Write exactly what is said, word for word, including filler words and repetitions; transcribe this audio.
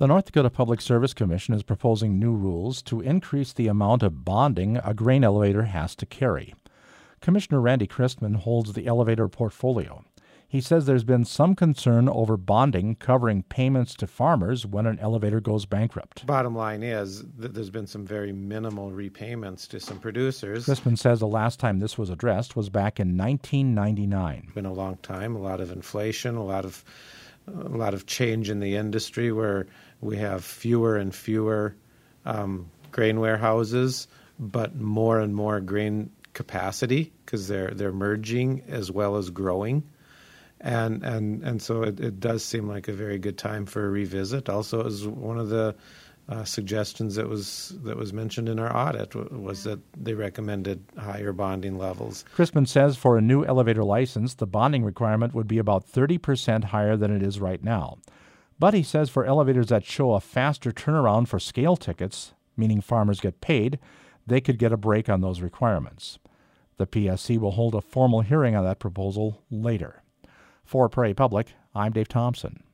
The North Dakota Public Service Commission is proposing new rules to increase the amount of bonding a grain elevator has to carry. Commissioner Randy Christman holds the elevator portfolio. He says there's been some concern over bonding covering payments to farmers when an elevator goes bankrupt. Bottom line is that there's been some very minimal repayments to some producers. Christman says the last time this was addressed was back in nineteen ninety-nine. It's been a long time, a lot of inflation, a lot of a lot of change in the industry where we have fewer and fewer um, grain warehouses, but more and more grain capacity because they're they're merging as well as growing. And and and so it, it does seem like a very good time for a revisit. Also, it was one of the uh, suggestions that was that was mentioned in our audit was that they recommended higher bonding levels. Christman says for a new elevator license, the bonding requirement would be about thirty percent higher than it is right now. But he says for elevators that show a faster turnaround for scale tickets, meaning farmers get paid, they could get a break on those requirements. The P S C will hold a formal hearing on that proposal later. For Prairie Public, I'm Dave Thompson.